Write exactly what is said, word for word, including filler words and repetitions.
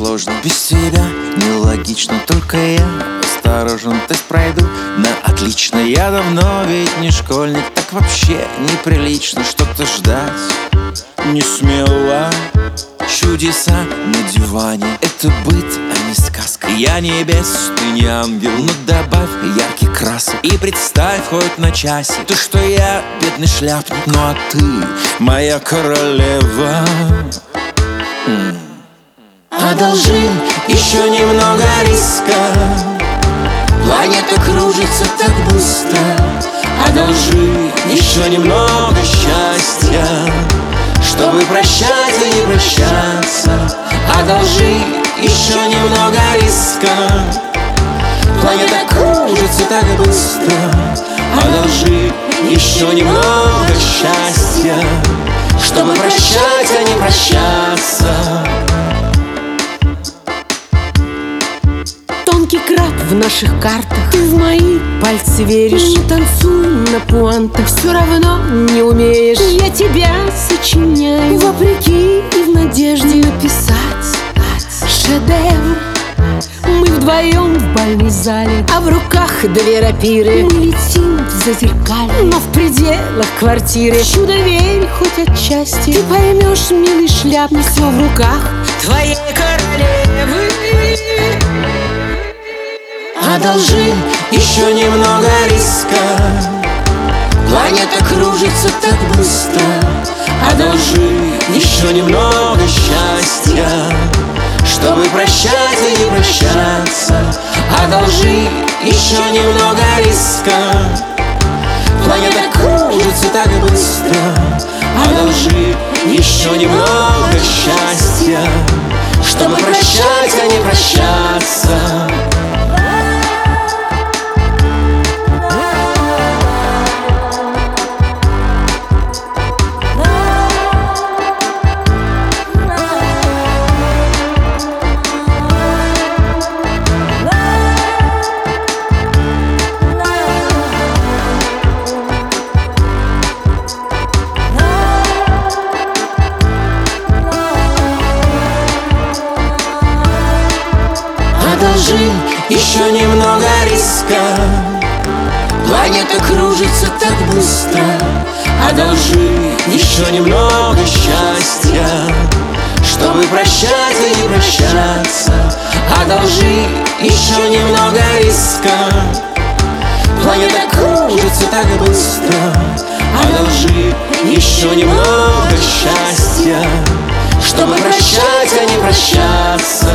сложно. Без тебя нелогично, только я осторожен, тест пройду на отлично. Я давно ведь не школьник, так вообще неприлично что-то ждать не смело. Чудеса на диване — это быт, а не сказка. Я небес, ты не ангел, но добавь яркий красок и представь хоть на часик то, что я бедный шляпник, ну а ты моя королева. М. Одолжи еще немного риска, планета кружится так быстро. Одолжи еще немного счастья, чтобы прощать и не прощаться. Одолжи еще немного риска, планета кружится так быстро. Одолжи еще немного счастья, чтобы прощать, а не прощаться. Тонкий краб в наших картах, ты в мои пальцы веришь. Не танцуй на пуантах, все равно не умеешь. Я тебя сочиняю вопреки и в надежде написать шедевр. Мы вдвоем в бальной зале, а в руках две рапиры. Мы летим в зазеркалье, но в пределах квартиры. Чудо верь хоть отчасти, ты поймешь, милый шляпник, все в руках твоей королевы. Одолжи еще немного риска, планета кружится так быстро. Одолжи еще немного счастья, чтобы прощать и не прощаться. Одолжи еще немного риска, планета кружится так быстро. Одолжи еще немного счастья, чтобы прощать, а не прощаться. Одолжи еще немного риска, планета кружится так быстро. Одолжи еще немного счастья, чтобы прощать и не прощаться. Одолжи еще немного риска, планета кружится так быстро. Одолжи еще немного счастья, чтобы прощать, а не прощаться.